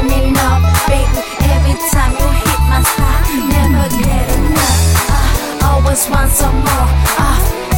turning up, baby. Every time you hit my spot, never get enough. Always want some more.